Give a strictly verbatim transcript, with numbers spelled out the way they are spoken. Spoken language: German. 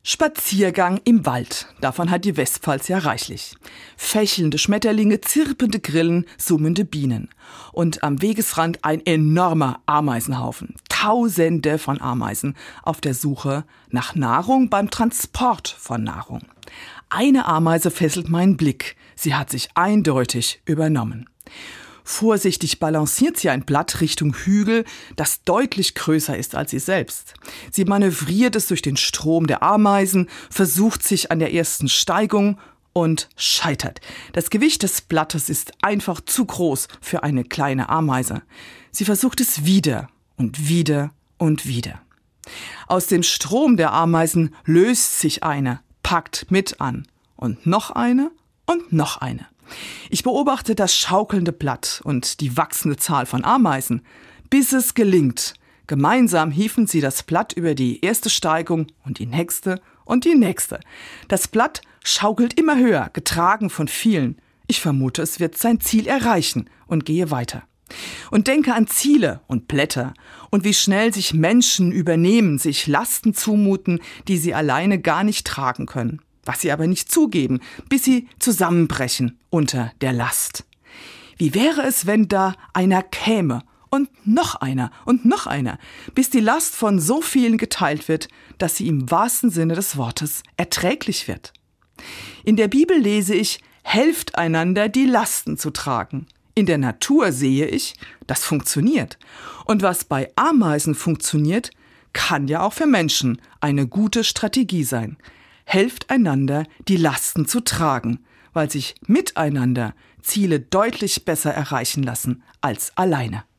Spaziergang im Wald, davon hat die Westpfalz ja reichlich. Fächelnde Schmetterlinge, zirpende Grillen, summende Bienen. Und am Wegesrand ein enormer Ameisenhaufen. Tausende von Ameisen auf der Suche nach Nahrung beim Transport von Nahrung. Eine Ameise fesselt meinen Blick. Sie hat sich eindeutig übernommen. Vorsichtig balanciert sie ein Blatt Richtung Hügel, das deutlich größer ist als sie selbst. Sie manövriert es durch den Strom der Ameisen, versucht sich an der ersten Steigung und scheitert. Das Gewicht des Blattes ist einfach zu groß für eine kleine Ameise. Sie versucht es wieder und wieder und wieder. Aus dem Strom der Ameisen löst sich eine, packt mit an. Und noch eine und noch eine. Ich beobachte das schaukelnde Blatt und die wachsende Zahl von Ameisen, bis es gelingt. Gemeinsam hieven sie das Blatt über die erste Steigung und die nächste und die nächste. Das Blatt schaukelt immer höher, getragen von vielen. Ich vermute, es wird sein Ziel erreichen und gehe weiter. Und denke an Ziele und Blätter und wie schnell sich Menschen übernehmen, sich Lasten zumuten, die sie alleine gar nicht tragen können. Was sie aber nicht zugeben, bis sie zusammenbrechen unter der Last. Wie wäre es, wenn da einer käme und noch einer und noch einer, bis die Last von so vielen geteilt wird, dass sie im wahrsten Sinne des Wortes erträglich wird? In der Bibel lese ich, helft einander, die Lasten zu tragen. In der Natur sehe ich, das funktioniert. Und was bei Ameisen funktioniert, kann ja auch für Menschen eine gute Strategie sein. Helft einander, die Lasten zu tragen, weil sich miteinander Ziele deutlich besser erreichen lassen als alleine.